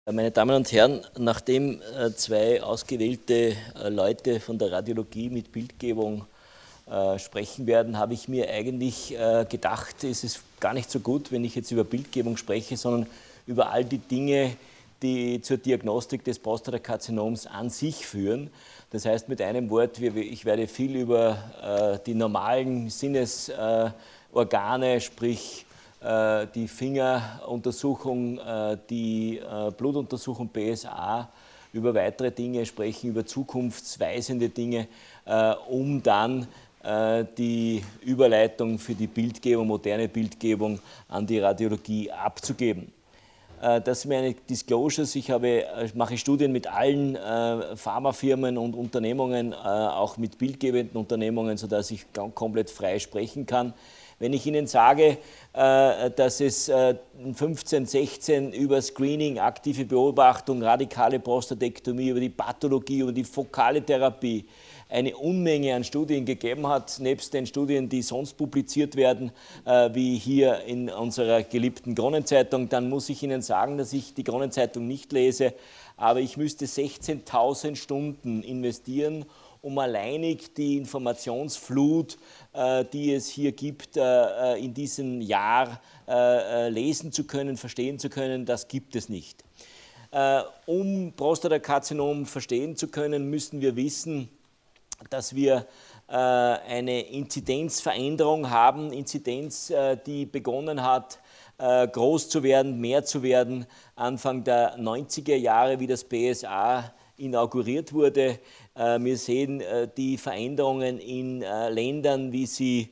Meine Damen und Herren, nachdem zwei ausgewählte Leute von der Radiologie mit Bildgebung sprechen werden, habe ich mir eigentlich gedacht, es ist gar nicht so gut, wenn ich jetzt über Bildgebung spreche, sondern über all die Dinge, die zur Diagnostik des Prostatakarzinoms an sich führen. Das heißt mit einem Wort, ich werde viel über die normalen Sinnesorgane, sprich die Fingeruntersuchung, die Blutuntersuchung PSA, über weitere Dinge sprechen, über zukunftsweisende Dinge, um dann die Überleitung für die Bildgebung, moderne Bildgebung an die Radiologie abzugeben. Das sind meine Disclosures. Ich mache Studien mit allen Pharmafirmen und Unternehmungen, auch mit bildgebenden Unternehmungen, sodass ich komplett frei sprechen kann. Wenn ich Ihnen sage, dass es 15, 16 über Screening, aktive Beobachtung, radikale Prostatektomie, über die Pathologie, über die fokale Therapie eine Unmenge an Studien gegeben hat, nebst den Studien, die sonst publiziert werden, wie hier in unserer geliebten Kronenzeitung, dann muss ich Ihnen sagen, dass ich die Kronenzeitung nicht lese, aber ich müsste 16.000 Stunden investieren, um alleinig die Informationsflut, die es hier gibt, in diesem Jahr lesen zu können, verstehen zu können. Das gibt es nicht. Um Prostatakarzinom verstehen zu können, müssen wir wissen, dass wir eine Inzidenzveränderung haben, Inzidenz, die begonnen hat, groß zu werden, mehr zu werden, Anfang der 90er Jahre, wie das PSA inauguriert wurde. Wir sehen die Veränderungen in Ländern, wie sie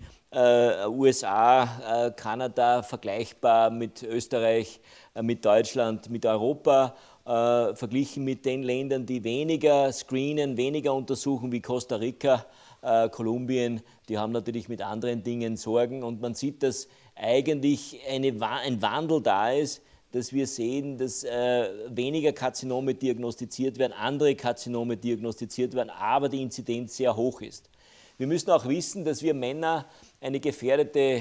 USA, Kanada, vergleichbar mit Österreich, mit Deutschland, mit Europa, verglichen mit den Ländern, die weniger screenen, weniger untersuchen, wie Costa Rica, Kolumbien. Die haben natürlich mit anderen Dingen Sorgen. Und man sieht, dass eigentlich ein Wandel da ist, dass wir sehen, dass weniger Karzinome diagnostiziert werden, andere Karzinome diagnostiziert werden, aber die Inzidenz sehr hoch ist. Wir müssen auch wissen, dass wir Männer eine gefährdete,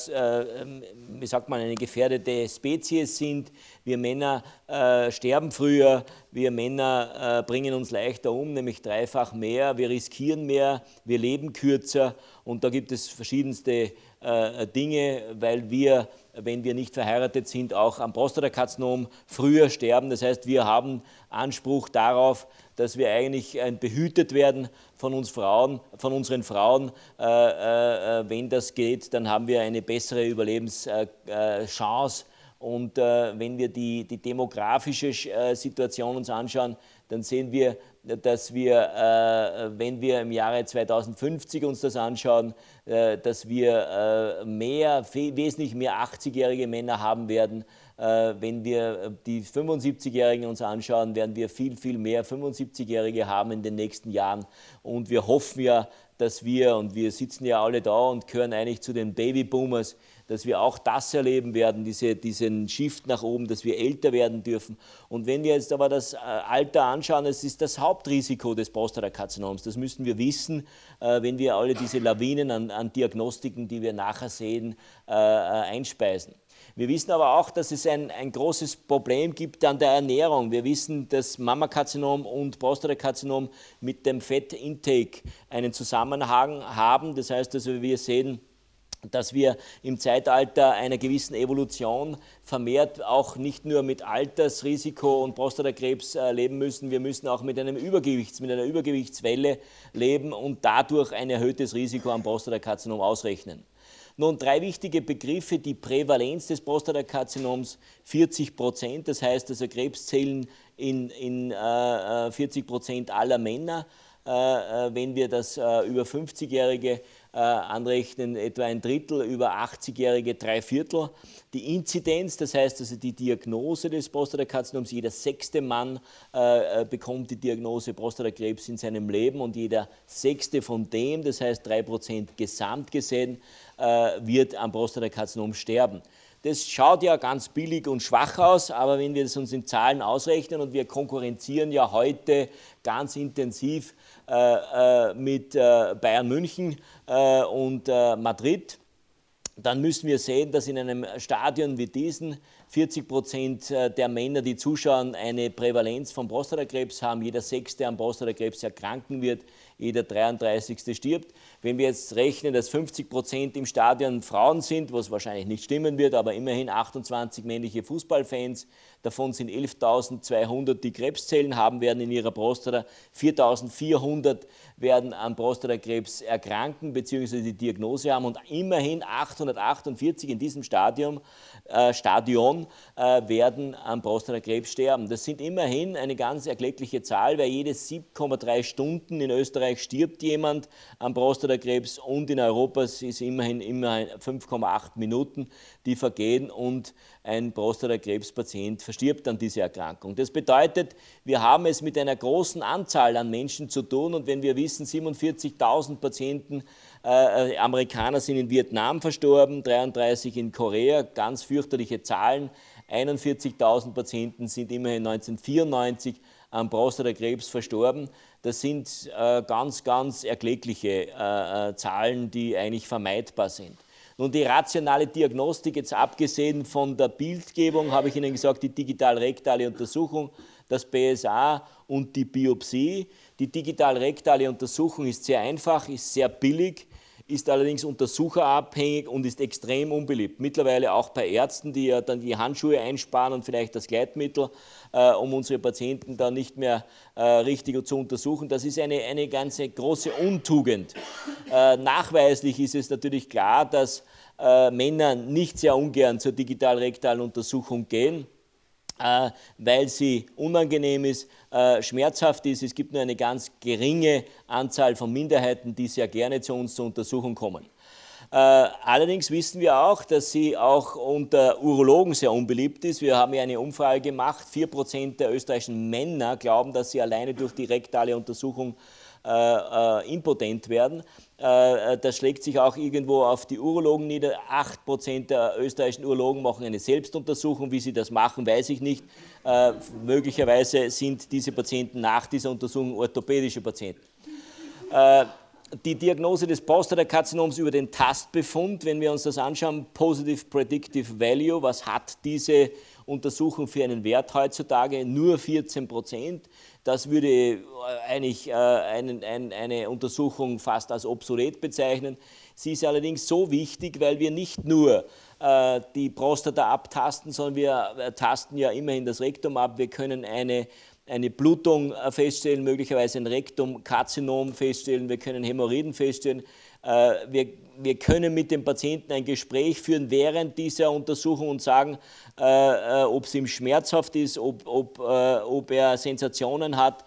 eine gefährdete Spezies sind. Wir Männer sterben früher, wir Männer bringen uns leichter um, nämlich dreifach mehr, wir riskieren mehr, wir leben kürzer und da gibt es verschiedenste Dinge, weil wir, wenn wir nicht verheiratet sind, auch am Prostatakarzinom früher sterben. Das heißt, wir haben Anspruch darauf, dass wir eigentlich behütet werden von uns Frauen, von unseren Frauen. Wenn das geht, dann haben wir eine bessere Überlebenschance. Und wenn wir die demografische Situation uns anschauen, dann sehen wir, dass wir, wenn wir im Jahre 2050 uns das anschauen, dass wir wesentlich mehr 80-jährige Männer haben werden. Wenn wir die 75-Jährigen uns anschauen, werden wir viel, viel mehr 75-Jährige haben in den nächsten Jahren. Und wir hoffen ja, dass wir, und wir sitzen ja alle da und gehören eigentlich zu den Babyboomers, dass wir auch das erleben werden, diesen Shift nach oben, dass wir älter werden dürfen. Und wenn wir jetzt aber das Alter anschauen, es ist das Hauptrisiko des Prostatakarzinoms. Das müssen wir wissen, wenn wir alle diese Lawinen an Diagnostiken, die wir nachher sehen, einspeisen. Wir wissen aber auch, dass es ein großes Problem gibt an der Ernährung. Wir wissen, dass Mammakarzinom und Prostatakarzinom mit dem Fettintake einen Zusammenhang haben. Das heißt, also wir sehen, dass wir im Zeitalter einer gewissen Evolution vermehrt auch nicht nur mit Altersrisiko und Prostatakrebs leben müssen, wir müssen auch mit einer Übergewichtswelle leben und dadurch ein erhöhtes Risiko am Prostatakarzinom ausrechnen. Nun, drei wichtige Begriffe: die Prävalenz des Prostatakarzinoms 40%, das heißt also Krebszellen in 40% aller Männer. Wenn wir das über 50-Jährige anrechnen, etwa ein Drittel, über 80-Jährige 3/4. Die Inzidenz, das heißt also die Diagnose des Prostatakarzinoms, jeder 6. Mann bekommt die Diagnose Prostatakrebs in seinem Leben und jeder 6. von dem, das heißt 3% gesamt gesehen, wird am Prostatakarzinom sterben. Das schaut ja ganz billig und schwach aus, aber wenn wir es uns in Zahlen ausrechnen und wir konkurrenzieren ja heute ganz intensiv mit Bayern München und Madrid, dann müssen wir sehen, dass in einem Stadion wie diesen 40% der Männer, die zuschauen, eine Prävalenz von Prostatakrebs haben. Jeder 6. an Prostatakrebs erkranken wird, jeder 33. stirbt. Wenn wir jetzt rechnen, dass 50% im Stadion Frauen sind, was wahrscheinlich nicht stimmen wird, aber immerhin 28 männliche Fußballfans, davon sind 11.200, die Krebszellen haben werden in ihrer Prostata, 4.400 werden an Prostatakrebs erkranken bzw. die Diagnose haben und immerhin 848 in diesem Stadion werden an Prostatakrebs sterben. Das sind immerhin eine ganz erkleckliche Zahl, weil jede 7,3 Stunden in Österreich stirbt jemand an Prostatakrebs und in Europa ist immerhin 5,8 Minuten, die vergehen und ein Prostatakrebspatient verstirbt an dieser Erkrankung. Das bedeutet, wir haben es mit einer großen Anzahl an Menschen zu tun und wenn wir wissen, 47.000 Patienten, Amerikaner sind in Vietnam verstorben, 33 in Korea, ganz fürchterliche Zahlen, 41.000 Patienten sind immerhin 1994 an Prostatakrebs verstorben. Das sind ganz, ganz erkleckliche Zahlen, die eigentlich vermeidbar sind. Nun, die rationale Diagnostik, jetzt abgesehen von der Bildgebung, habe ich Ihnen gesagt, die digital-rektale Untersuchung, das PSA und die Biopsie. Die digital-rektale Untersuchung ist sehr einfach, ist sehr billig, ist allerdings untersucherabhängig und ist extrem unbeliebt. Mittlerweile auch bei Ärzten, die ja dann die Handschuhe einsparen und vielleicht das Gleitmittel, um unsere Patienten dann nicht mehr richtig zu untersuchen. Das ist eine ganz große Untugend. Nachweislich ist es natürlich klar, dass Männer nicht sehr ungern zur digital-rektalen Untersuchung gehen, weil sie unangenehm ist, schmerzhaft ist. Es gibt nur eine ganz geringe Anzahl von Minderheiten, die sehr gerne zu uns zur Untersuchung kommen. Allerdings wissen wir auch, dass sie auch unter Urologen sehr unbeliebt ist. Wir haben ja eine Umfrage gemacht, 4% der österreichischen Männer glauben, dass sie alleine durch die rektale Untersuchung impotent werden. Das schlägt sich auch irgendwo auf die Urologen nieder. 8% der österreichischen Urologen machen eine Selbstuntersuchung. Wie sie das machen, weiß ich nicht. Möglicherweise sind diese Patienten nach dieser Untersuchung orthopädische Patienten. Die Diagnose des Prostatakarzinoms über den Tastbefund, wenn wir uns das anschauen, Positive Predictive Value, was hat diese Untersuchung für einen Wert heutzutage? Nur 14%. Das würde eigentlich eine Untersuchung fast als obsolet bezeichnen. Sie ist allerdings so wichtig, weil wir nicht nur die Prostata abtasten, sondern wir tasten ja immerhin das Rektum ab. Wir können eine Blutung feststellen, möglicherweise ein Rektumkarzinom feststellen, wir können Hämorrhoiden feststellen. Wir können mit dem Patienten ein Gespräch führen während dieser Untersuchung und sagen, ob es ihm schmerzhaft ist, ob er Sensationen hat,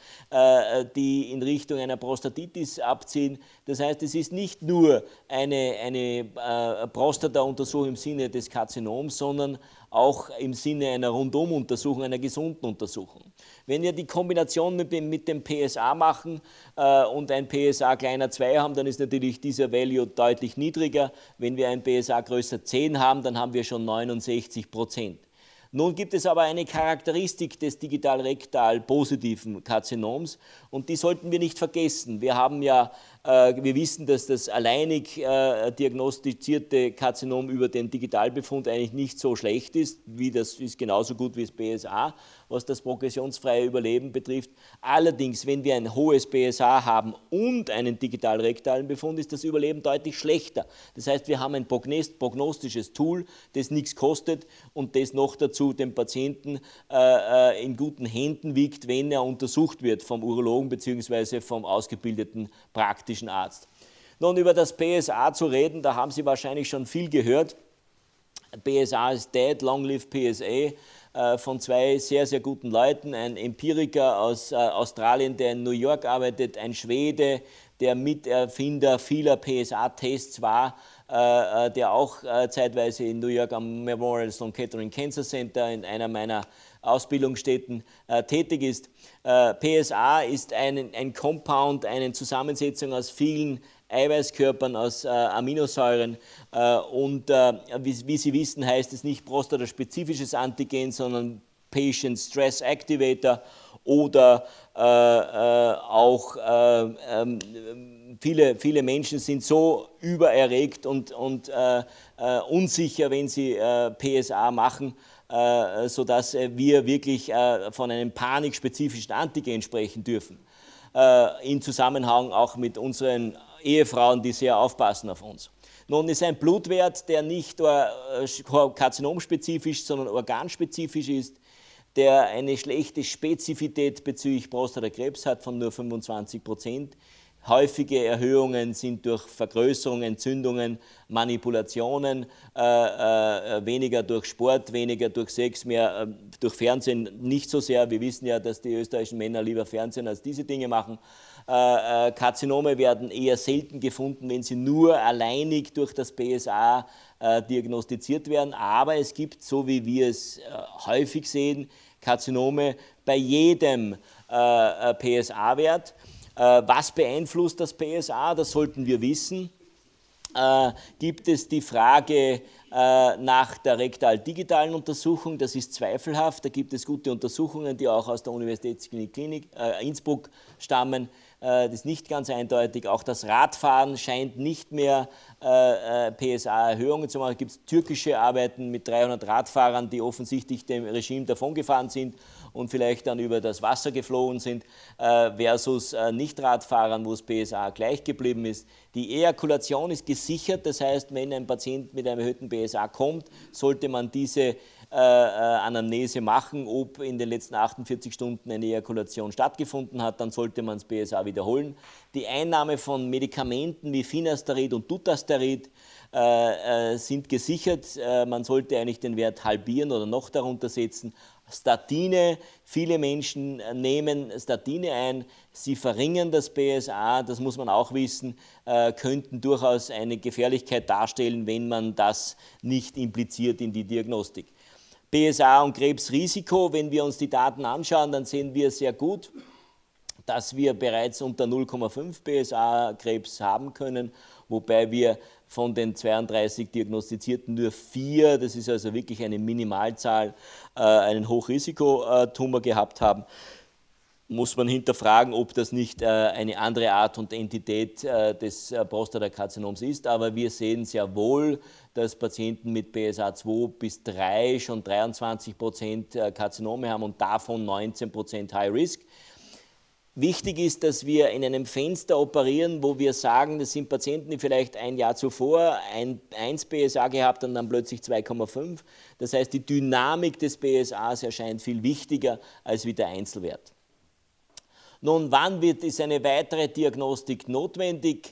die in Richtung einer Prostatitis abziehen. Das heißt, es ist nicht nur eine Prostata-Untersuchung im Sinne des Karzinoms, sondern auch im Sinne einer Rundumuntersuchung, einer gesunden Untersuchung. Wenn wir die Kombination mit dem PSA machen und ein PSA kleiner 2 haben, dann ist natürlich dieser Value deutlich niedriger. Wenn wir ein PSA größer 10 haben, dann haben wir schon 69%. Nun gibt es aber eine Charakteristik des digital-rektal positiven Karzinoms und die sollten wir nicht vergessen. Wir wissen, dass das alleinig diagnostizierte Karzinom über den Digitalbefund eigentlich nicht so schlecht ist, das ist genauso gut wie das PSA, was das progressionsfreie Überleben betrifft. Allerdings, wenn wir ein hohes PSA haben und einen digital-rektalen Befund, ist das Überleben deutlich schlechter. Das heißt, wir haben ein prognostisches Tool, das nichts kostet und das noch dazu den Patienten in guten Händen wiegt, wenn er untersucht wird vom Urologen bzw. vom ausgebildeten praktischen Arzt. Nun, über das PSA zu reden, da haben Sie wahrscheinlich schon viel gehört. PSA ist dead, long live PSA, von zwei sehr, sehr guten Leuten, ein Empiriker aus Australien, der in New York arbeitet, ein Schwede, der Miterfinder vieler PSA-Tests war, der auch zeitweise in New York am Memorial Sloan Kettering Cancer Center in einer meiner Ausbildungsstätten tätig ist. PSA ist ein Compound, eine Zusammensetzung aus vielen Eiweißkörpern, aus Aminosäuren und wie Sie wissen, heißt es nicht prostataspezifisches Antigen, sondern Patient Stress Activator oder auch viele Menschen sind so übererregt und unsicher, wenn sie PSA machen, sodass wir wirklich von einem panikspezifischen Antigen sprechen dürfen. In Zusammenhang auch mit unseren Ehefrauen, die sehr aufpassen auf uns. Nun ist ein Blutwert, der nicht karzinomspezifisch, sondern organspezifisch ist, der eine schlechte Spezifität bezüglich Prostatakrebs hat von nur 25%. Häufige Erhöhungen sind durch Vergrößerung, Entzündungen, Manipulationen, weniger durch Sport, weniger durch Sex, mehr durch Fernsehen nicht so sehr. Wir wissen ja, dass die österreichischen Männer lieber Fernsehen als diese Dinge machen. Karzinome werden eher selten gefunden, wenn sie nur alleinig durch das PSA diagnostiziert werden. Aber es gibt, so wie wir es häufig sehen, Karzinome bei jedem PSA-Wert. Was beeinflusst das PSA? Das sollten wir wissen. Gibt es die Frage nach der rektal-digitalen Untersuchung? Das ist zweifelhaft. Da gibt es gute Untersuchungen, die auch aus der Universitätsklinik Innsbruck stammen. Das ist nicht ganz eindeutig. Auch das Radfahren scheint nicht mehr PSA-Erhöhungen zu machen. Es gibt türkische Arbeiten mit 300 Radfahrern, die offensichtlich dem Regime davongefahren sind und vielleicht dann über das Wasser geflohen sind, versus Nicht-Radfahrern, wo das PSA gleich geblieben ist. Die Ejakulation ist gesichert, das heißt, wenn ein Patient mit einem erhöhten PSA kommt, sollte man diese Anamnese machen, ob in den letzten 48 Stunden eine Ejakulation stattgefunden hat, dann sollte man das PSA wiederholen. Die Einnahme von Medikamenten wie Finasterid und Dutasterid sind gesichert. Man sollte eigentlich den Wert halbieren oder noch darunter setzen. Statine, viele Menschen nehmen Statine ein, sie verringern das PSA, das muss man auch wissen, könnten durchaus eine Gefährlichkeit darstellen, wenn man das nicht impliziert in die Diagnostik. PSA und Krebsrisiko, wenn wir uns die Daten anschauen, dann sehen wir sehr gut, dass wir bereits unter 0,5 PSA Krebs haben können, wobei wir von den 32 Diagnostizierten nur 4, das ist also wirklich eine Minimalzahl, einen Hochrisikotumor gehabt haben. Muss man hinterfragen, ob das nicht eine andere Art und Entität des Prostatakarzinoms ist, aber wir sehen sehr wohl, dass Patienten mit PSA 2 bis 3 schon 23% Karzinome haben und davon 19% High Risk. Wichtig ist, dass wir in einem Fenster operieren, wo wir sagen, das sind Patienten, die vielleicht ein Jahr zuvor 1 PSA gehabt und dann plötzlich 2,5. Das heißt, die Dynamik des PSAs erscheint viel wichtiger als wie der Einzelwert. Nun, wann ist eine weitere Diagnostik notwendig?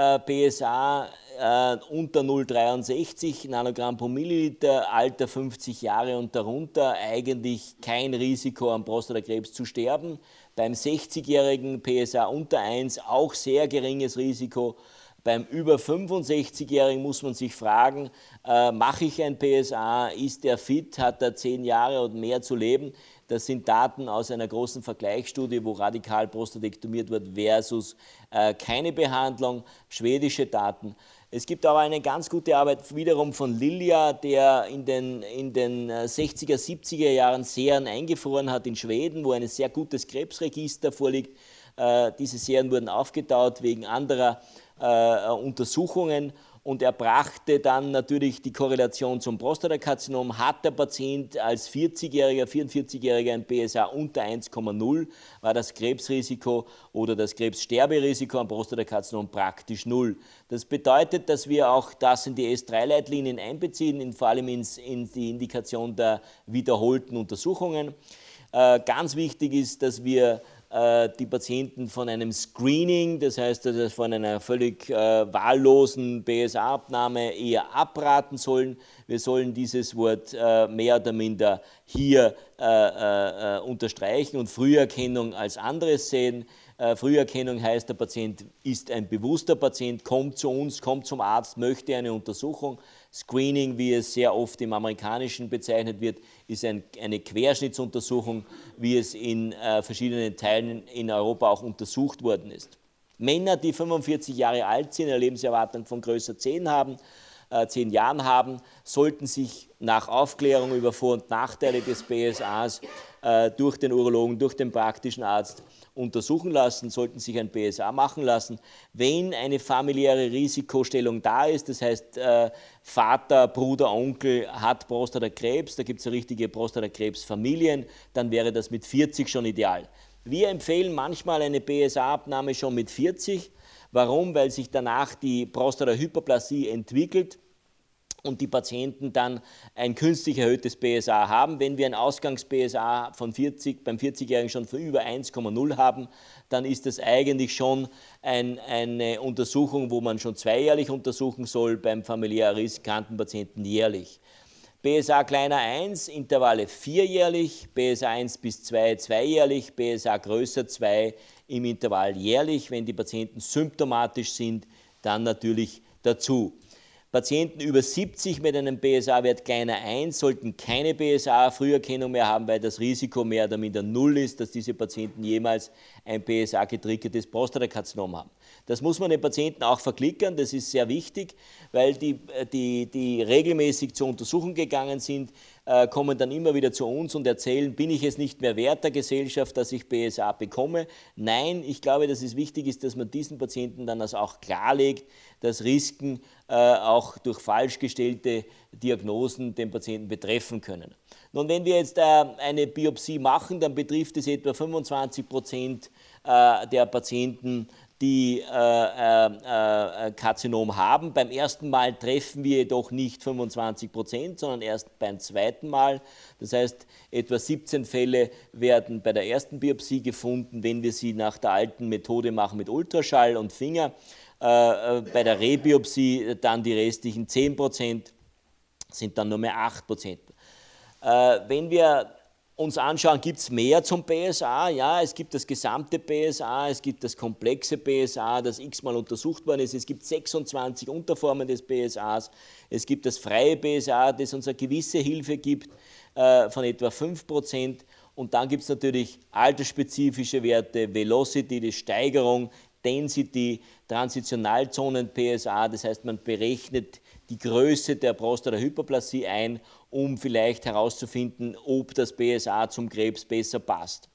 PSA unter 0,63 Nanogramm pro Milliliter, Alter 50 Jahre und darunter, eigentlich kein Risiko am Prostatakrebs zu sterben. Beim 60-jährigen PSA unter 1 auch sehr geringes Risiko. Beim über 65-Jährigen muss man sich fragen, mache ich ein PSA, ist er fit, hat er 10 Jahre und mehr zu leben? Das sind Daten aus einer großen Vergleichsstudie, wo radikal prostatektomiert wird versus keine Behandlung, schwedische Daten. Es gibt aber eine ganz gute Arbeit wiederum von Lilja, der in den 60er, 70er Jahren Serien eingefroren hat in Schweden, wo ein sehr gutes Krebsregister vorliegt. Diese Serien wurden aufgetaut wegen anderer Untersuchungen und er brachte dann natürlich die Korrelation zum Prostatakarzinom. Hat der Patient als 40-Jähriger, 44-Jähriger ein PSA unter 1,0, war das Krebsrisiko oder das Krebssterberisiko am Prostatakarzinom praktisch 0. Das bedeutet, dass wir auch das in die S3-Leitlinien einbeziehen, vor allem in die Indikation der wiederholten Untersuchungen. Ganz wichtig ist, dass wir die Patienten von einem Screening, das heißt von einer völlig wahllosen PSA-Abnahme eher abraten sollen. Wir sollen dieses Wort mehr oder minder hier unterstreichen und Früherkennung als anderes sehen. Früherkennung heißt, der Patient ist ein bewusster Patient, kommt zu uns, kommt zum Arzt, möchte eine Untersuchung. Screening, wie es sehr oft im Amerikanischen bezeichnet wird, ist eine Querschnittsuntersuchung, wie es in verschiedenen Teilen in Europa auch untersucht worden ist. Männer, die 45 Jahre alt sind, eine Lebenserwartung von größer 10 Jahren haben, sollten sich nach Aufklärung über Vor- und Nachteile des PSAs durch den Urologen, durch den praktischen Arzt untersuchen lassen, sollten sich ein PSA machen lassen. Wenn eine familiäre Risikostellung da ist, das heißt Vater, Bruder, Onkel hat Prostatakrebs, da gibt es richtige Prostatakrebsfamilien, dann wäre das mit 40 schon ideal. Wir empfehlen manchmal eine PSA-Abnahme schon mit 40. Warum? Weil sich danach die Prostatahyperplasie entwickelt und die Patienten dann ein künstlich erhöhtes PSA haben. Wenn wir ein Ausgangs-PSA von 40, beim 40-Jährigen schon von über 1,0 haben, dann ist das eigentlich schon eine Untersuchung, wo man schon zweijährlich untersuchen soll, beim familiär riskanten Patienten jährlich. PSA kleiner 1, Intervalle vierjährlich, PSA 1 bis 2 zweijährlich, PSA größer 2 im Intervall jährlich. Wenn die Patienten symptomatisch sind, dann natürlich dazu. Patienten über 70 mit einem PSA-Wert kleiner 1 sollten keine PSA-Früherkennung mehr haben, weil das Risiko mehr oder minder null ist, dass diese Patienten jemals ein PSA-getriggertes Prostatakarzinom haben. Das muss man den Patienten auch verklickern, das ist sehr wichtig, weil die regelmäßig zur Untersuchung gegangen sind, kommen dann immer wieder zu uns und erzählen, bin ich es nicht mehr wert der Gesellschaft, dass ich PSA bekomme? Nein, ich glaube, dass es wichtig ist, dass man diesen Patienten dann das auch klarlegt, dass Risiken auch durch falsch gestellte Diagnosen den Patienten betreffen können. Nun, wenn wir jetzt eine Biopsie machen, dann betrifft es etwa 25% der Patienten, die Karzinom haben. Beim ersten Mal treffen wir jedoch nicht 25%, sondern erst beim zweiten Mal. Das heißt, etwa 17 Fälle werden bei der ersten Biopsie gefunden, wenn wir sie nach der alten Methode machen mit Ultraschall und Finger. Bei der Rebiopsie dann die restlichen 10%, sind dann nur mehr 8%. Wenn wir uns anschauen, gibt es mehr zum PSA? Ja, es gibt das gesamte PSA, es gibt das komplexe PSA, das x-mal untersucht worden ist. Es gibt 26 Unterformen des PSAs. Es gibt das freie PSA, das uns eine gewisse Hilfe gibt, von etwa 5%. Und dann gibt es natürlich altersspezifische Werte, Velocity, die Steigerung, Density, Transitionalzonen-PSA, das heißt, man berechnet die Größe der Prostatahyperplasie ein, um vielleicht herauszufinden, ob das PSA zum Krebs besser passt.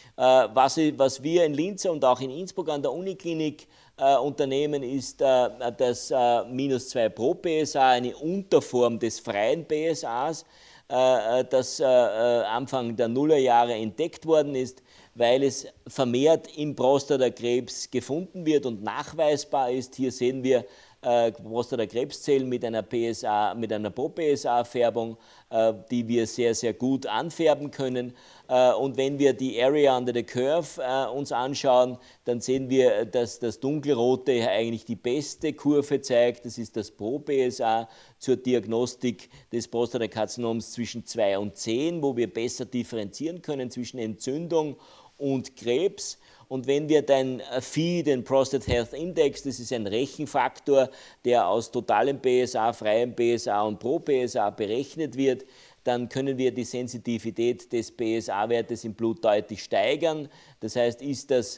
Was wir in Linz und auch in Innsbruck an der Uniklinik unternehmen, ist das -2 Pro PSA, eine Unterform des freien PSAs, das Anfang der Nullerjahre entdeckt worden ist, weil es vermehrt im Prostatakrebs gefunden wird und nachweisbar ist. Hier sehen wir Prostatakrebszellen mit einer Pro-PSA-Färbung, die wir sehr, sehr gut anfärben können. Und wenn wir die Area under the Curve uns anschauen, dann sehen wir, dass das Dunkelrote eigentlich die beste Kurve zeigt. Das ist das Pro-PSA zur Diagnostik des Prostatakarzinoms zwischen 2 und 10, wo wir besser differenzieren können zwischen Entzündung und Krebs. Und wenn wir den Phi, den Prostate Health Index, das ist ein Rechenfaktor, der aus totalem PSA, freiem PSA und Pro-PSA berechnet wird, dann können wir die Sensitivität des PSA-Wertes im Blut deutlich steigern. Das heißt, ist das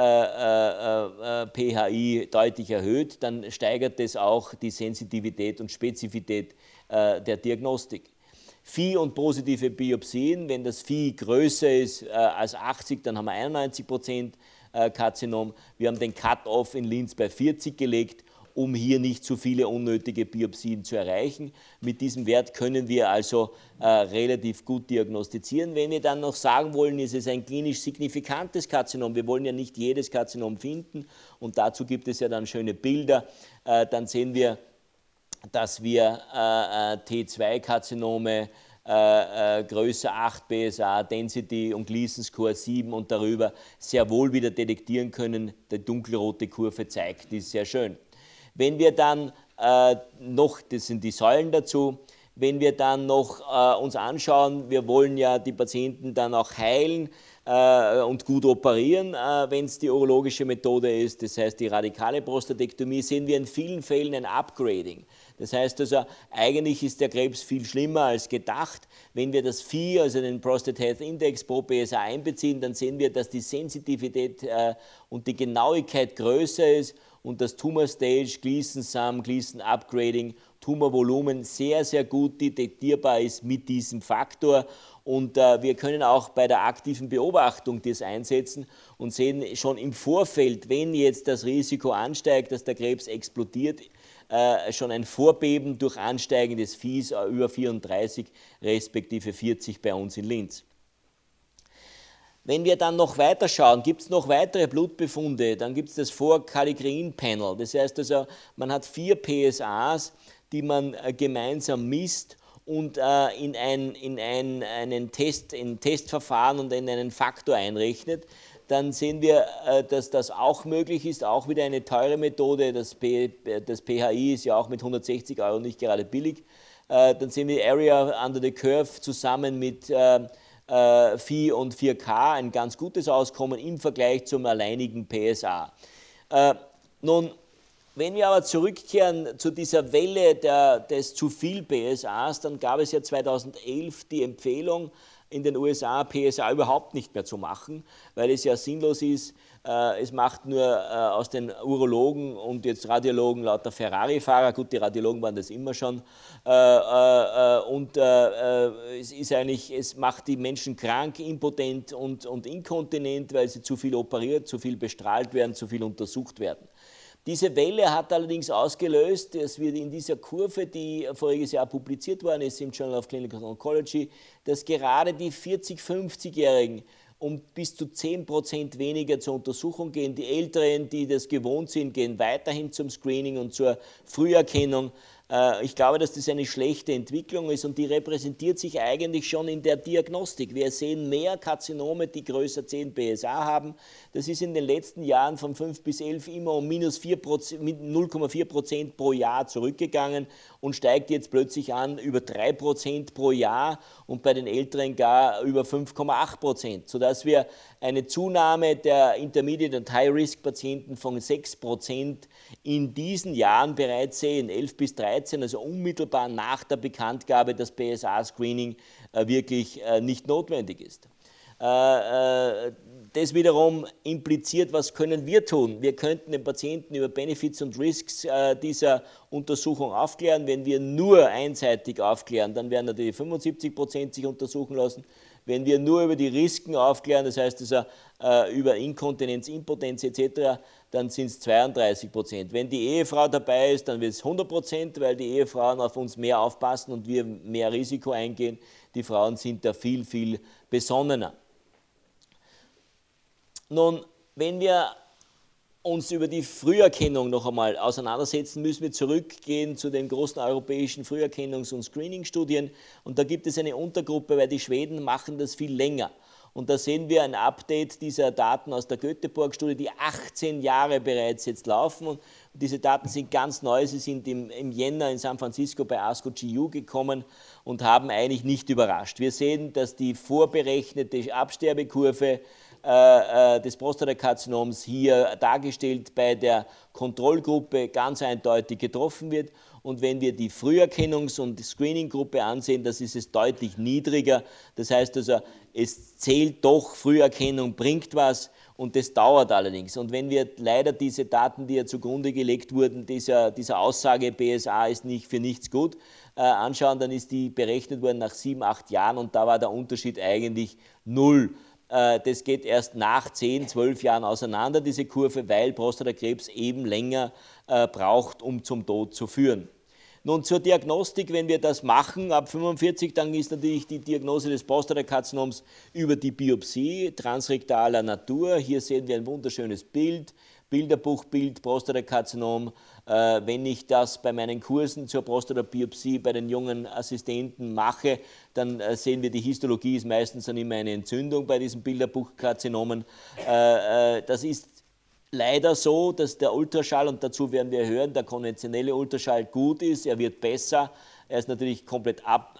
PHI deutlich erhöht, dann steigert es auch die Sensitivität und Spezifität der Diagnostik. Phi und positive Biopsien, wenn das Phi größer ist als 80, dann haben wir 91% Karzinom. Wir haben den Cut-off in Linz bei 40 gelegt, um hier nicht zu viele unnötige Biopsien zu erreichen. Mit diesem Wert können wir also relativ gut diagnostizieren. Wenn wir dann noch sagen wollen, ist es ein klinisch signifikantes Karzinom, wir wollen ja nicht jedes Karzinom finden und dazu gibt es ja dann schöne Bilder, dann sehen wir, dass wir T2-Karzinome größer 8 PSA, Density und Gleason Score 7 und darüber sehr wohl wieder detektieren können. Die dunkelrote Kurve zeigt, die ist sehr schön. Wenn wir dann noch, das sind die Säulen dazu, wenn wir dann noch uns anschauen, wir wollen ja die Patienten dann auch heilen und gut operieren, wenn es die urologische Methode ist, das heißt die radikale Prostatektomie, sehen wir in vielen Fällen ein Upgrading. Das heißt also, eigentlich ist der Krebs viel schlimmer als gedacht. Wenn wir das Phi, also den Prostate Health Index pro PSA einbeziehen, dann sehen wir, dass die Sensitivität und die Genauigkeit größer ist und das Tumor Stage, Gleason Sum, Gleason Upgrading Tumorvolumen sehr, sehr gut detektierbar ist mit diesem Faktor. Und wir können auch bei der aktiven Beobachtung das einsetzen und sehen schon im Vorfeld, wenn jetzt das Risiko ansteigt, dass der Krebs explodiert, schon ein Vorbeben durch Ansteigen des Viehs über 34 respektive 40 bei uns in Linz. Wenn wir dann noch weiter schauen, gibt es noch weitere Blutbefunde, dann gibt es das 4-Kallikrein-Panel. Das heißt also, man hat 4 PSAs, die man gemeinsam misst und in ein Testverfahren und in einen Faktor einrechnet. Dann sehen wir, dass das auch möglich ist, auch wieder eine teure Methode. Das PHI ist ja auch mit 160 € nicht gerade billig. Dann sehen wir Area under the Curve zusammen mit Phi und 4K, ein ganz gutes Auskommen im Vergleich zum alleinigen PSA. Nun, wenn wir aber zurückkehren zu dieser Welle des zu viel PSAs, dann gab es ja 2011 die Empfehlung in den USA, PSA überhaupt nicht mehr zu machen, weil es ja sinnlos ist. Es macht nur aus den Urologen und jetzt Radiologen lauter Ferrari-Fahrer, gut, die Radiologen waren das immer schon, es macht die Menschen krank, impotent und inkontinent, weil sie zu viel operiert, zu viel bestrahlt werden, zu viel untersucht werden. Diese Welle hat allerdings ausgelöst, dass wir in dieser Kurve, die voriges Jahr publiziert worden ist im Journal of Clinical Oncology, dass gerade die 40-, 50-Jährigen um bis zu 10% weniger zur Untersuchung gehen. Die Älteren, die das gewohnt sind, gehen weiterhin zum Screening und zur Früherkennung. Ich glaube, dass das eine schlechte Entwicklung ist und die repräsentiert sich eigentlich schon in der Diagnostik. Wir sehen mehr Karzinome, die größer 10 PSA haben. Das ist in den letzten Jahren von 5 bis 11 immer um minus 0,4% pro Jahr zurückgegangen und steigt jetzt plötzlich an über 3% pro Jahr und bei den Älteren gar über 5,8%, sodass wir eine Zunahme der Intermediate- und High-Risk-Patienten von 6% in diesen Jahren bereits sehen, 11 bis 13, also unmittelbar nach der Bekanntgabe, dass PSA-Screening wirklich nicht notwendig ist. Das wiederum impliziert, was können wir tun? Wir könnten den Patienten über Benefits und Risks dieser Untersuchung aufklären. Wenn wir nur einseitig aufklären, dann werden natürlich 75% sich untersuchen lassen. Wenn wir nur über die Risiken aufklären, das heißt also über Inkontinenz, Impotenz etc., dann sind es 32%. Wenn die Ehefrau dabei ist, dann wird es 100%, weil die Ehefrauen auf uns mehr aufpassen und wir mehr Risiko eingehen. Die Frauen sind da viel, viel besonnener. Nun, wenn wir uns über die Früherkennung noch einmal auseinandersetzen, müssen wir zurückgehen zu den großen europäischen Früherkennungs- und Screening-Studien. Und da gibt es eine Untergruppe, weil die Schweden machen das viel länger. Und da sehen wir ein Update dieser Daten aus der Göteborg-Studie, die 18 Jahre bereits jetzt laufen. Und diese Daten sind ganz neu. Sie sind im Jänner in San Francisco bei ASCO GU gekommen und haben eigentlich nicht überrascht. Wir sehen, dass die vorberechnete Absterbekurve des Prostatakarzinoms hier dargestellt bei der Kontrollgruppe ganz eindeutig getroffen wird. Und wenn wir die Früherkennungs- und Screening-Gruppe ansehen, das ist es deutlich niedriger. Das heißt also, es zählt doch, Früherkennung bringt was und das dauert allerdings. Und wenn wir leider diese Daten, die ja zugrunde gelegt wurden, dieser Aussage, PSA ist nicht für nichts gut, anschauen, dann ist die berechnet worden nach 7, 8 Jahren und da war der Unterschied eigentlich 0. Das geht erst nach 10, 12 Jahren auseinander, diese Kurve, weil Prostatakrebs eben länger braucht, um zum Tod zu führen. Nun zur Diagnostik, wenn wir das machen, ab 45, dann ist natürlich die Diagnose des Prostatakarzinoms über die Biopsie transrektaler Natur. Hier sehen wir ein wunderschönes Bild, Bilderbuchbild, Prostatakarzinom. Wenn ich das bei meinen Kursen zur Prostatabiopsie bei den jungen Assistenten mache, dann sehen wir, die Histologie ist meistens dann immer eine Entzündung bei diesen Bilderbuchkarzinomen. Das ist leider so, dass der Ultraschall, und dazu werden wir hören, der konventionelle Ultraschall gut ist, er wird besser, er ist natürlich komplett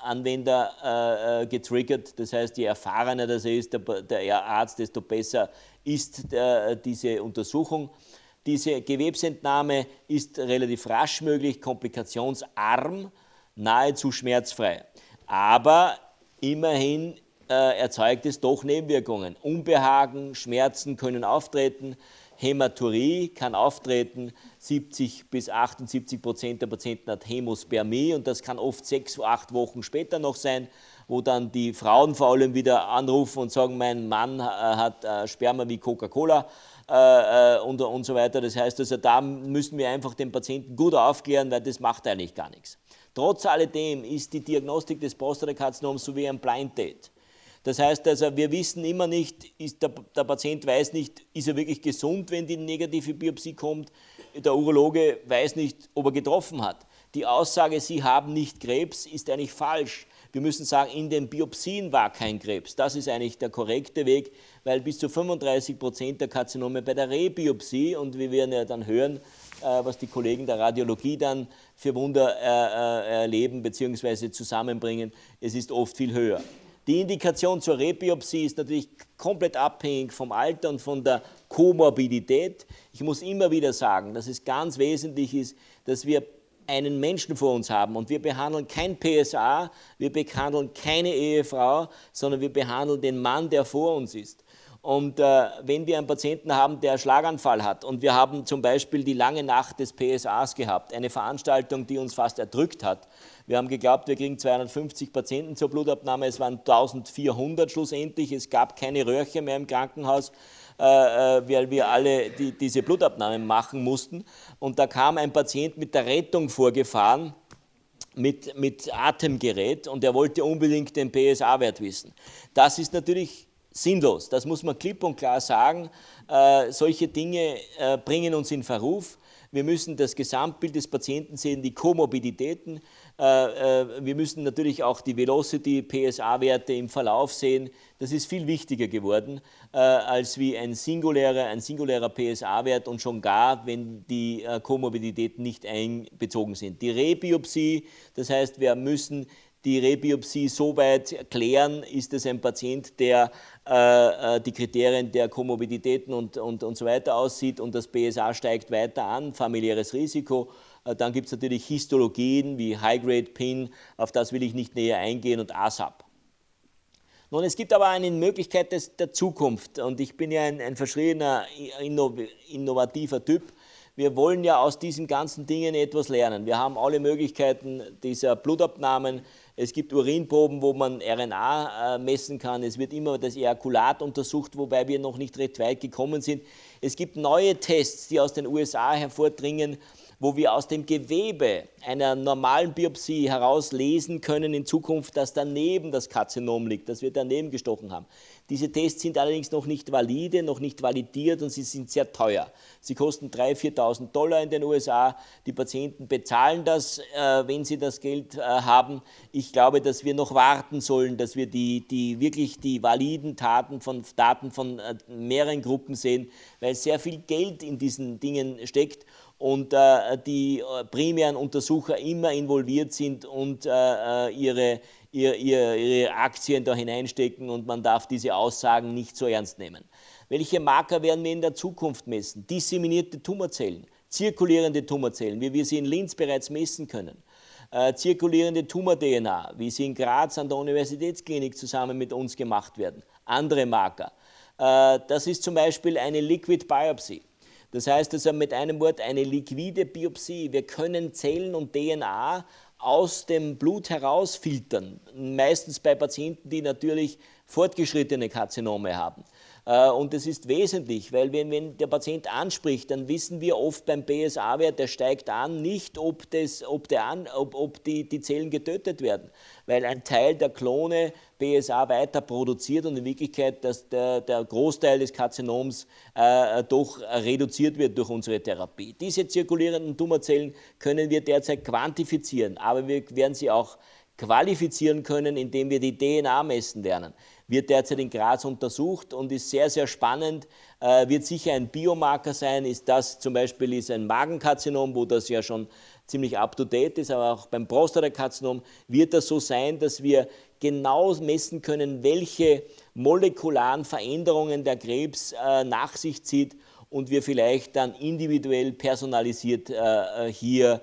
Anwender getriggert, das heißt, je erfahrener das ist, der Arzt, desto besser ist diese Untersuchung. Diese Gewebsentnahme ist relativ rasch möglich, komplikationsarm, nahezu schmerzfrei, aber immerhin erzeugt es doch Nebenwirkungen. Unbehagen, Schmerzen können auftreten. Hämaturie kann auftreten, 70 bis 78% der Patienten hat Hämospermie und das kann oft 6 oder 8 Wochen später noch sein, wo dann die Frauen vor allem wieder anrufen und sagen, mein Mann hat Sperma wie Coca-Cola und so weiter. Das heißt, also da müssen wir einfach den Patienten gut aufklären, weil das macht eigentlich gar nichts. Trotz alledem ist die Diagnostik des Prostatakarzinoms so wie ein Blind Date. Das heißt also, wir wissen immer nicht, der Patient weiß nicht, ist er wirklich gesund, wenn die negative Biopsie kommt. Der Urologe weiß nicht, ob er getroffen hat. Die Aussage, Sie haben nicht Krebs, ist eigentlich falsch. Wir müssen sagen, in den Biopsien war kein Krebs. Das ist eigentlich der korrekte Weg, weil bis zu 35% der Karzinome bei der Rebiopsie, und wir werden ja dann hören, was die Kollegen der Radiologie dann für Wunder erleben bzw. zusammenbringen, es ist oft viel höher. Die Indikation zur Rebiopsie ist natürlich komplett abhängig vom Alter und von der Komorbidität. Ich muss immer wieder sagen, dass es ganz wesentlich ist, dass wir einen Menschen vor uns haben und wir behandeln kein PSA, wir behandeln keine Ehefrau, sondern wir behandeln den Mann, der vor uns ist. Und wenn wir einen Patienten haben, der einen Schlaganfall hat und wir haben zum Beispiel die lange Nacht des PSAs gehabt, eine Veranstaltung, die uns fast erdrückt hat. Wir haben geglaubt, wir kriegen 250 Patienten zur Blutabnahme, es waren 1400 schlussendlich, es gab keine Röhrchen mehr im Krankenhaus, weil wir alle diese Blutabnahmen machen mussten. Und da kam ein Patient mit der Rettung vorgefahren, mit Atemgerät, und er wollte unbedingt den PSA-Wert wissen. Das ist natürlich sinnlos, das muss man klipp und klar sagen. Solche Dinge bringen uns in Verruf. Wir müssen das Gesamtbild des Patienten sehen, die Komorbiditäten. Wir müssen natürlich auch die Velocity, PSA-Werte im Verlauf sehen. Das ist viel wichtiger geworden als wie ein singulärer PSA-Wert und schon gar, wenn die Komorbiditäten nicht einbezogen sind. Die Rebiopsie, das heißt, wir müssen die Rebiopsie so weit klären, ist es ein Patient, der die Kriterien der Komorbiditäten und so weiter aussieht und das PSA steigt weiter an, familiäres Risiko. Dann gibt es natürlich Histologien wie High-Grade-PIN, auf das will ich nicht näher eingehen, und ASAP. Nun, es gibt aber eine Möglichkeit der Zukunft und ich bin ja ein verschriebener, innovativer Typ. Wir wollen ja aus diesen ganzen Dingen etwas lernen. Wir haben alle Möglichkeiten dieser Blutabnahmen. Es gibt Urinproben, wo man RNA messen kann. Es wird immer das Ejakulat untersucht, wobei wir noch nicht recht weit gekommen sind. Es gibt neue Tests, die aus den USA hervordringen, wo wir aus dem Gewebe einer normalen Biopsie heraus lesen können in Zukunft, dass daneben das Karzinom liegt, dass wir daneben gestochen haben. Diese Tests sind allerdings noch nicht valide, noch nicht validiert und sie sind sehr teuer. Sie kosten 3.000, 4.000 Dollar in den USA. Die Patienten bezahlen das, wenn sie das Geld haben. Ich glaube, dass wir noch warten sollen, dass wir wirklich die validen Daten von mehreren Gruppen sehen, weil sehr viel Geld in diesen Dingen steckt und die primären Untersucher immer involviert sind und ihre Aktien da hineinstecken und man darf diese Aussagen nicht so ernst nehmen. Welche Marker werden wir in der Zukunft messen? Disseminierte Tumorzellen, zirkulierende Tumorzellen, wie wir sie in Linz bereits messen können. Zirkulierende Tumor-DNA, wie sie in Graz an der Universitätsklinik zusammen mit uns gemacht werden. Andere Marker. Das ist zum Beispiel eine Liquid Biopsy. Das heißt also mit einem Wort eine liquide Biopsie. Wir können Zellen und DNA aus dem Blut herausfiltern, meistens bei Patienten, die natürlich fortgeschrittene Karzinome haben. Und das ist wesentlich, weil wenn der Patient anspricht, dann wissen wir oft beim PSA-Wert, der steigt an, nicht ob die Zellen getötet werden, weil ein Teil der Klone PSA weiter produziert und in Wirklichkeit dass der Großteil des Karzinoms doch reduziert wird durch unsere Therapie. Diese zirkulierenden Tumorzellen können wir derzeit quantifizieren, aber wir werden sie auch qualifizieren können, indem wir die DNA messen lernen. Wird derzeit in Graz untersucht und ist sehr, sehr spannend, wird sicher ein Biomarker sein, zum Beispiel ist ein Magenkarzinom, wo das ja schon ziemlich up-to-date ist, aber auch beim Prostatakarzinom wird das so sein, dass wir genau messen können, welche molekularen Veränderungen der Krebs nach sich zieht und wir vielleicht dann individuell personalisiert hier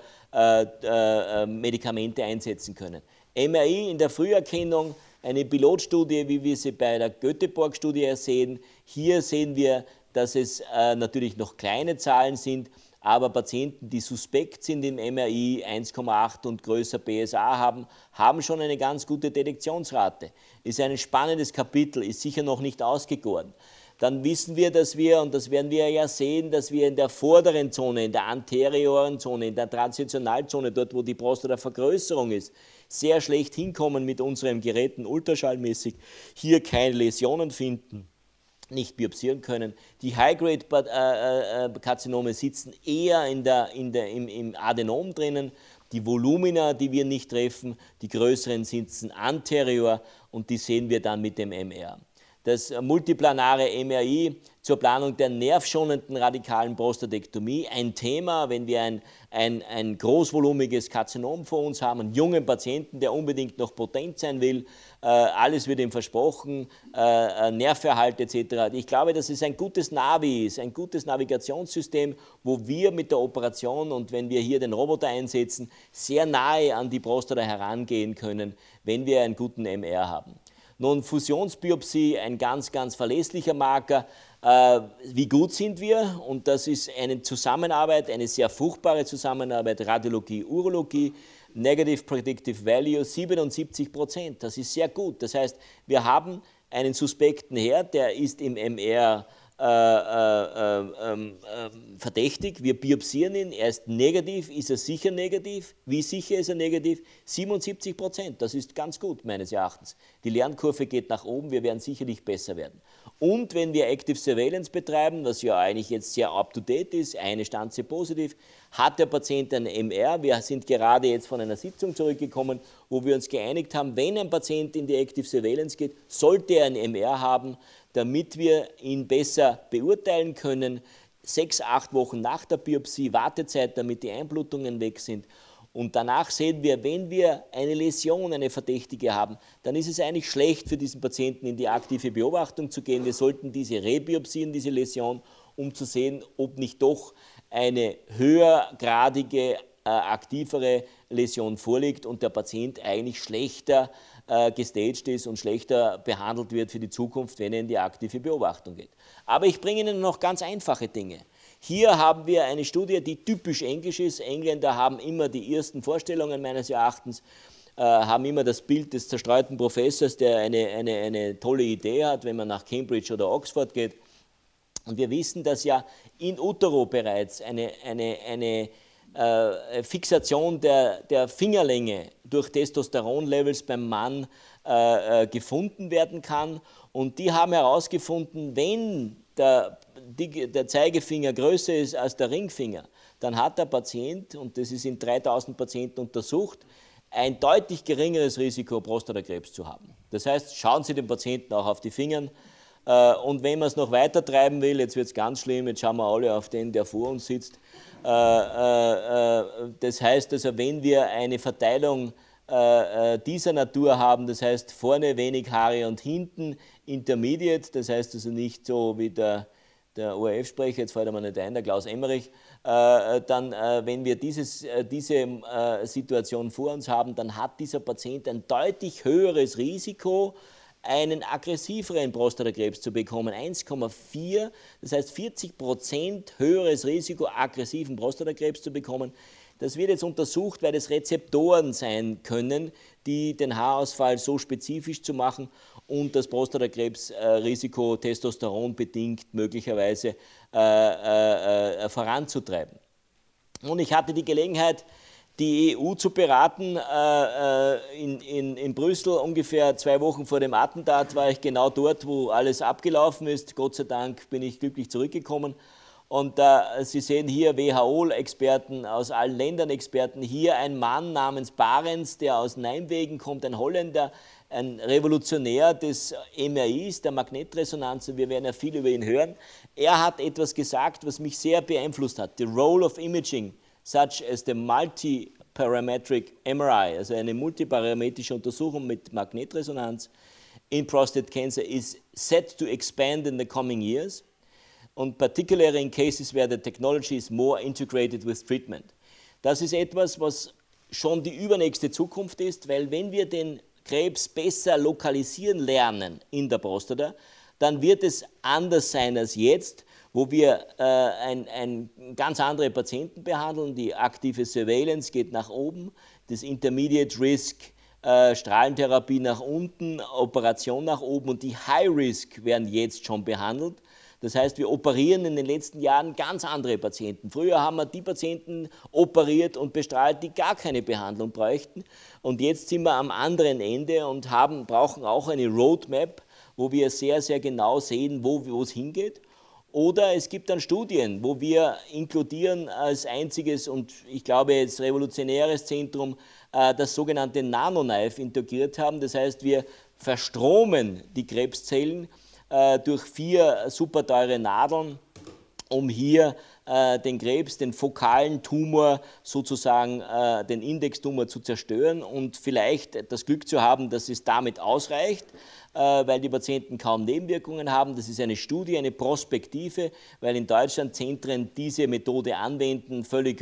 Medikamente einsetzen können. MRI in der Früherkennung, eine Pilotstudie, wie wir sie bei der Göteborg-Studie sehen. Hier sehen wir dass es natürlich noch kleine Zahlen sind, aber Patienten, die suspekt sind im MRI, 1,8 und größer PSA haben, haben schon eine ganz gute Detektionsrate. Ist ein spannendes Kapitel, ist sicher noch nicht ausgegoren. Dann wissen wir, dass wir, und das werden wir ja sehen, dass wir in der vorderen Zone, in der anterioren Zone, in der Transitionalzone, dort wo die Prostatavergrößerung ist, sehr schlecht hinkommen mit unseren Geräten ultraschallmäßig, hier keine Läsionen finden, nicht biopsieren können. Die High-Grade-Karzinome sitzen eher im Adenom drinnen. Die Volumina, die wir nicht treffen, die größeren sitzen anterior und die sehen wir dann mit dem MR. Das multiplanare MRI zur Planung der nervschonenden radikalen Prostatektomie, ein Thema, wenn wir ein großvolumiges Karzinom vor uns haben, einen jungen Patienten, der unbedingt noch potent sein will, alles wird ihm versprochen, Nerverhalt etc. Ich glaube, dass es ein gutes Navi ist, ein gutes Navigationssystem, wo wir mit der Operation und wenn wir hier den Roboter einsetzen, sehr nahe an die Prostata herangehen können, wenn wir einen guten MR haben. Nun, Fusionsbiopsie, ein ganz, ganz verlässlicher Marker. Wie gut sind wir? Und das ist eine Zusammenarbeit, eine sehr fruchtbare Zusammenarbeit, Radiologie, Urologie, Negative Predictive Value 77%. Das ist sehr gut. Das heißt, wir haben einen suspekten Herd, der ist im MR verdächtig, wir biopsieren ihn, er ist negativ, ist er sicher negativ? Wie sicher ist er negativ? 77%, das ist ganz gut meines Erachtens. Die Lernkurve geht nach oben, wir werden sicherlich besser werden. Und wenn wir Active Surveillance betreiben, was ja eigentlich jetzt sehr up-to-date ist, eine Stanze positiv, hat der Patient ein MR. Wir sind gerade jetzt von einer Sitzung zurückgekommen, wo wir uns geeinigt haben, wenn ein Patient in die Active Surveillance geht, sollte er ein MR haben, damit wir ihn besser beurteilen können. 6, 8 Wochen nach der Biopsie, Wartezeit, damit die Einblutungen weg sind. Und danach sehen wir, wenn wir eine Läsion, eine verdächtige haben, dann ist es eigentlich schlecht für diesen Patienten in die aktive Beobachtung zu gehen. Wir sollten diese rebiopsieren, diese Läsion, um zu sehen, ob nicht doch eine höhergradige, aktivere Läsion vorliegt und der Patient eigentlich schlechter gestaged ist und schlechter behandelt wird für die Zukunft, wenn er in die aktive Beobachtung geht. Aber ich bringe Ihnen noch ganz einfache Dinge. Hier haben wir eine Studie, die typisch englisch ist. Engländer haben immer die ersten Vorstellungen meines Erachtens, haben immer das Bild des zerstreuten Professors, der eine tolle Idee hat, wenn man nach Cambridge oder Oxford geht. Und wir wissen, dass ja in utero bereits eine Fixation der Fingerlänge durch Testosteronlevels beim Mann gefunden werden kann. Und die haben herausgefunden, wenn der Zeigefinger größer ist als der Ringfinger, dann hat der Patient, und das ist in 3000 Patienten untersucht, ein deutlich geringeres Risiko, Prostatakrebs zu haben. Das heißt, schauen Sie den Patienten auch auf die Fingern. Und wenn man es noch weiter treiben will, jetzt wird es ganz schlimm, jetzt schauen wir alle auf den, der vor uns sitzt. Das heißt also, wenn wir eine Verteilung dieser Natur haben, das heißt vorne wenig Haare und hinten intermediate, das heißt also nicht so wie der ORF-Sprecher, jetzt fällt er mir nicht ein, der Klaus Emmerich, dann, wenn wir diese Situation vor uns haben, dann hat dieser Patient ein deutlich höheres Risiko, einen aggressiveren Prostatakrebs zu bekommen, 1,4, das heißt 40% höheres Risiko, aggressiven Prostatakrebs zu bekommen. Das wird jetzt untersucht, weil es Rezeptoren sein können, die den Haarausfall so spezifisch zu machen und das Prostatakrebsrisiko testosteronbedingt möglicherweise voranzutreiben. Und ich hatte die Gelegenheit, die EU zu beraten. In Brüssel ungefähr 2 Wochen vor dem Attentat war ich genau dort, wo alles abgelaufen ist. Gott sei Dank bin ich glücklich zurückgekommen. Und Sie sehen hier WHO-Experten aus allen Ländern, Experten. Hier ein Mann namens Barends, der aus Nijmegen kommt, ein Holländer, ein Revolutionär des MRIs, der Magnetresonanz. Und wir werden ja viel über ihn hören. Er hat etwas gesagt, was mich sehr beeinflusst hat. The role of imaging, such as the multiparametric MRI, also eine multiparametrische Untersuchung mit Magnetresonanz in prostate cancer, is set to expand in the coming years, and particularly in cases where the technology is more integrated with treatment. Das ist etwas, was schon die übernächste Zukunft ist, weil wenn wir den Krebs besser lokalisieren lernen in der Prostata, dann wird es anders sein als jetzt, wo wir ganz andere Patienten behandeln. Die aktive Surveillance geht nach oben, das Intermediate Risk, Strahlentherapie nach unten, Operation nach oben und die High Risk werden jetzt schon behandelt. Das heißt, wir operieren in den letzten Jahren ganz andere Patienten. Früher haben wir die Patienten operiert und bestrahlt, die gar keine Behandlung bräuchten. Und jetzt sind wir am anderen Ende und brauchen auch eine Roadmap, wo wir sehr, sehr genau sehen, wo es hingeht. Oder es gibt dann Studien, wo wir inkludieren als einziges und ich glaube jetzt revolutionäres Zentrum das sogenannte Nanoknife integriert haben. Das heißt, wir verstromen die Krebszellen durch 4 super teure Nadeln, um hier den Krebs, den fokalen Tumor sozusagen, den Indextumor zu zerstören und vielleicht das Glück zu haben, dass es damit ausreicht, weil die Patienten kaum Nebenwirkungen haben. Das ist eine Studie, eine Prospektive, weil in Deutschland Zentren diese Methode anwenden, völlig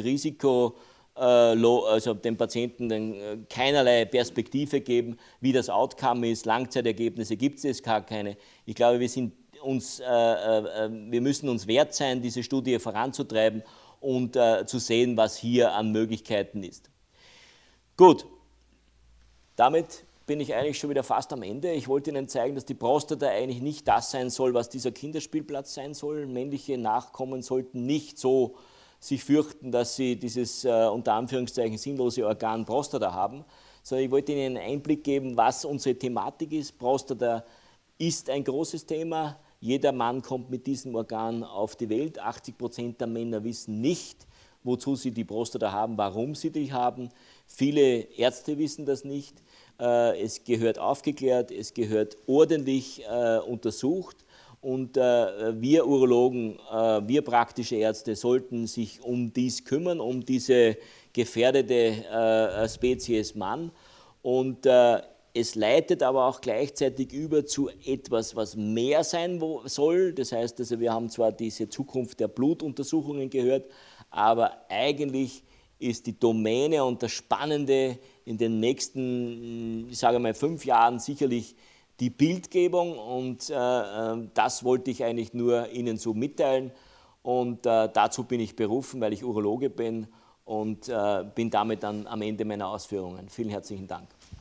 also den Patienten dann keinerlei Perspektive geben, wie das Outcome ist. Langzeitergebnisse gibt es gar keine. Ich glaube, wir müssen uns wert sein, diese Studie voranzutreiben und zu sehen, was hier an Möglichkeiten ist. Gut, damit bin ich eigentlich schon wieder fast am Ende. Ich wollte Ihnen zeigen, dass die Prostata eigentlich nicht das sein soll, was dieser Kinderspielplatz sein soll. Männliche Nachkommen sollten nicht so sich fürchten, dass sie dieses unter Anführungszeichen sinnlose Organ Prostata haben, sondern ich wollte Ihnen einen Einblick geben, was unsere Thematik ist. Prostata ist ein großes Thema. Jeder Mann kommt mit diesem Organ auf die Welt. 80% der Männer wissen nicht, wozu sie die Prostata haben, warum sie die haben. Viele Ärzte wissen das nicht. Es gehört aufgeklärt, es gehört ordentlich untersucht. Und wir Urologen, wir praktische Ärzte sollten sich um dies kümmern, um diese gefährdete Spezies Mann. Und es leitet aber auch gleichzeitig über zu etwas, was mehr sein soll. Das heißt, also wir haben zwar diese Zukunft der Blutuntersuchungen gehört, aber eigentlich ist die Domäne und das Spannende in den nächsten, ich sage mal, 5 Jahren sicherlich die Bildgebung und das wollte ich eigentlich nur Ihnen so mitteilen und dazu bin ich berufen, weil ich Urologe bin und bin damit dann am Ende meiner Ausführungen. Vielen herzlichen Dank.